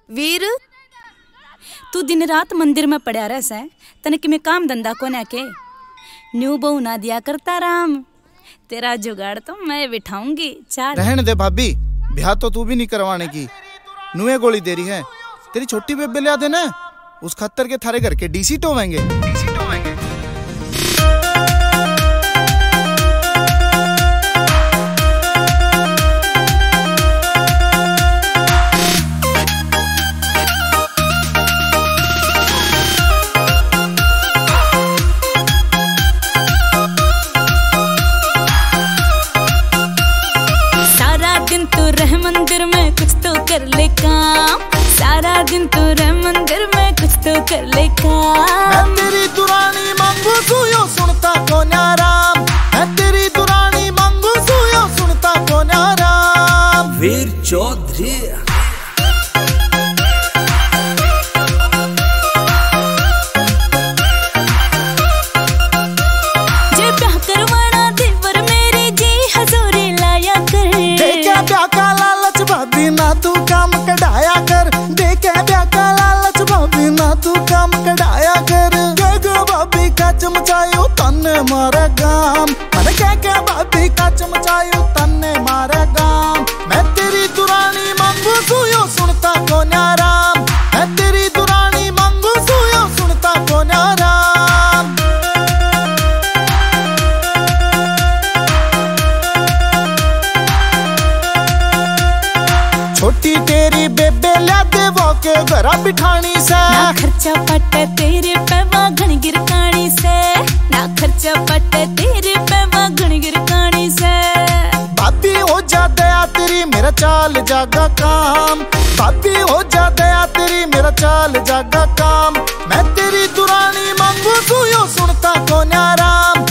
वीर तू दिन रात मंदिर में पड़ा रह से, तने कि मैं काम धंधा को ना के न्यू बहू ना दिया करता राम। तेरा जुगाड़ तो मैं बिठाऊंगी। चार रहने दे भाभी, ब्याह तो तू भी नहीं करवाने की। नुए गोली दे रही है तेरी छोटी बेबे ले देना, उस खत्तर के थारे घर के डीसी टोवेंगे। मंदिर में कुछ तो कर ले काम, सारा दिन तू रह मंदिर में कुछ तो कर ले काम। मैं तेरी दुरानी मांगू सुयो सुनता को न्याराम, मैं तेरी दुरानी मांगू सुयो सुनता को न्याराम। वीर चौधरी जे ब्याह करवाना देवर मेरे जी हजूरी लाया कर। देखा ब्याह का लालच भाभी ना तू काम कढ़ाया कर, देखे ब्याह का लालच भाभी ना तू काम कढ़ाया कर। क्या भाभी का चमचायो तन्ने मारे गाम, मैंने क्या भाभी का चमचायो तन्ने मारे गाम। मैं तेरी दुरानी मांगू सुयो सुनता को न्याराम, मैं तेरी दुरानी मांगू सुयो सुनता को न्याराम। छोटी तेरी बेबे ला दे वो के घरा बिठानी से, ना खर्चा पटे तेरे पे वागण गिरकानी से, ना खर्चा पटे तेरे पे वागण गिरकानी से। भाभी हो जा दया तेरी मेरा चाल जागा काम, भाभी हो जा दया तेरी मेरा चाल जागा काम। मैं तेरी दुरानी मांगू सुयो सुनता को न्याराम,